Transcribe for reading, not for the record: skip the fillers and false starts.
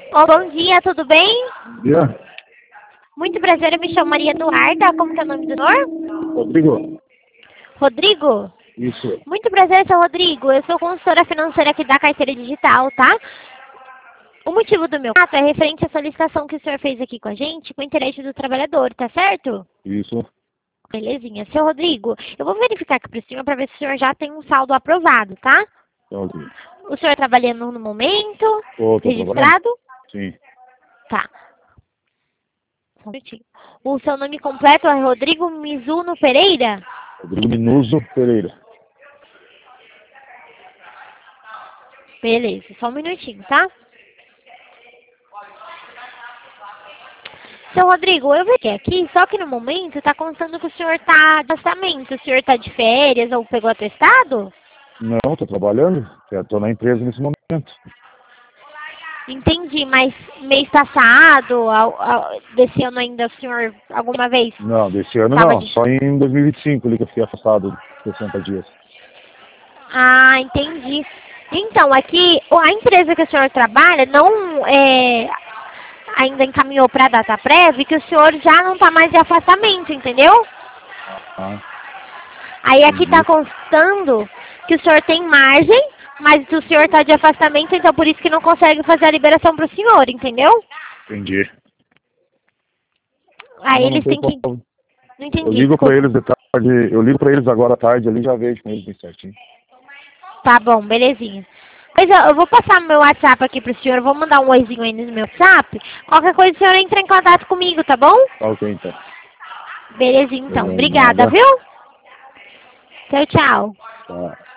Ô, bom dia, tudo bem? Dia. Muito prazer, eu me chamo Maria Eduarda. Como que é o nome do senhor? Rodrigo. Rodrigo? Isso. Muito prazer, seu Rodrigo. Eu sou consultora financeira aqui da Carteira Digital, tá? O motivo do meu contato é referente à solicitação que o senhor fez aqui com a gente, com o interesse do trabalhador, tá certo? Isso. Belezinha. Seu Rodrigo, eu vou verificar aqui pro senhor para ver se o senhor já tem um saldo aprovado, tá? Então, aqui. O senhor trabalhando no momento, Tô trabalhando? registrado? Sim. Tá. Só um minutinho. O seu nome completo é Rodrigo Mizuno Pereira? Rodrigo Minuso Pereira. Beleza, só um minutinho, tá? Seu Rodrigo, eu vi aqui, só que no momento tá constando que o senhor tá de afastamento. O senhor tá de férias ou pegou atestado? Não, tô trabalhando. Tô na empresa nesse momento. Entendi, mas mês passado, desse ano ainda, o senhor alguma vez Não, desse ano tava não. de... Só em 2025 ali que eu fiquei afastado 60 dias. Ah, entendi. Então, aqui, a empresa que o senhor trabalha não ainda encaminhou para a data prévia que o senhor já não está mais de afastamento, entendeu? Ah, Aí aqui está entendi. constando que o senhor tem margem, mas o senhor está de afastamento, então por isso que não consegue fazer a liberação para o senhor, entendeu? Entendi. Aí Não eles tem têm que... como. Não Eu entendi, ligo pra desculpa. eles de tarde. Eu ligo pra eles agora à tarde ali, já vejo com eles bem certinho. Tá bom, belezinha. Pois eu vou passar meu WhatsApp aqui pro senhor, eu vou mandar um oizinho aí no meu WhatsApp. Qualquer coisa o senhor entra em contato comigo, tá bom? Tá ok, então. Belezinha então. Obrigada, Nada. viu? Tchau, tchau. Tá.